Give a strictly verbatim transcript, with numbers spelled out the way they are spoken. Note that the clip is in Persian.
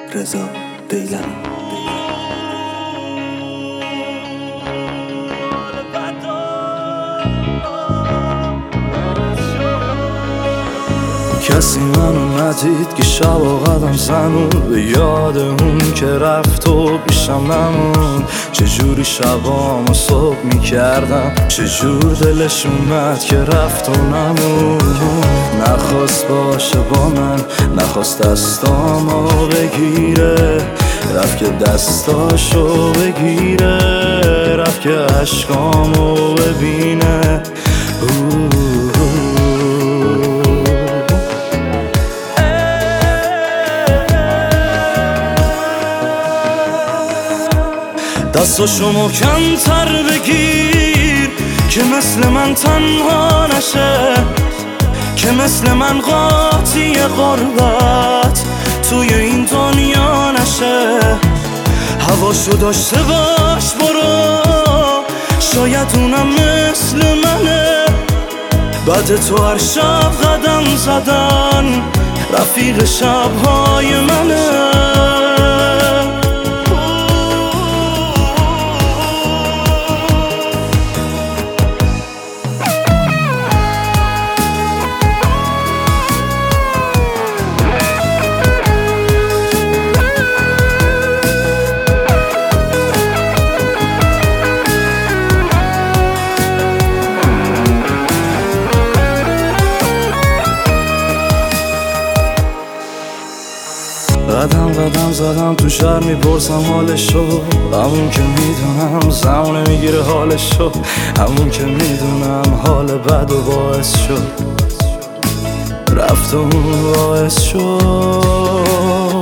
رضا دیلمی. کسی منو ندید که شب و قدم زنون به یاد اون که رفت و پیشم نموند. چجوری شبامو صبح میکردم، چجور دلش اومد که رفت و نموند. نخواست باشه با من، نخواست دستامو بگیره، رفت که دستاشو بگیره، رفت که عشقامو ببینه. دستاشو محکم‌تر بگیر که مثل من تنها نشه، که مثل من قاطی غربت توی این دنیا نشه. هواشو داشته باش برو، شاید اونم مثل منه. بعد تو هر شب قدم زدن رفیق شبهای منه. قدم قدم زدم تو شهر میپرسم حالشو، همون که میدونم زمونه میگیره حالشو، همون که میدونم حال بد و باعث شد رفت و اون باعث شد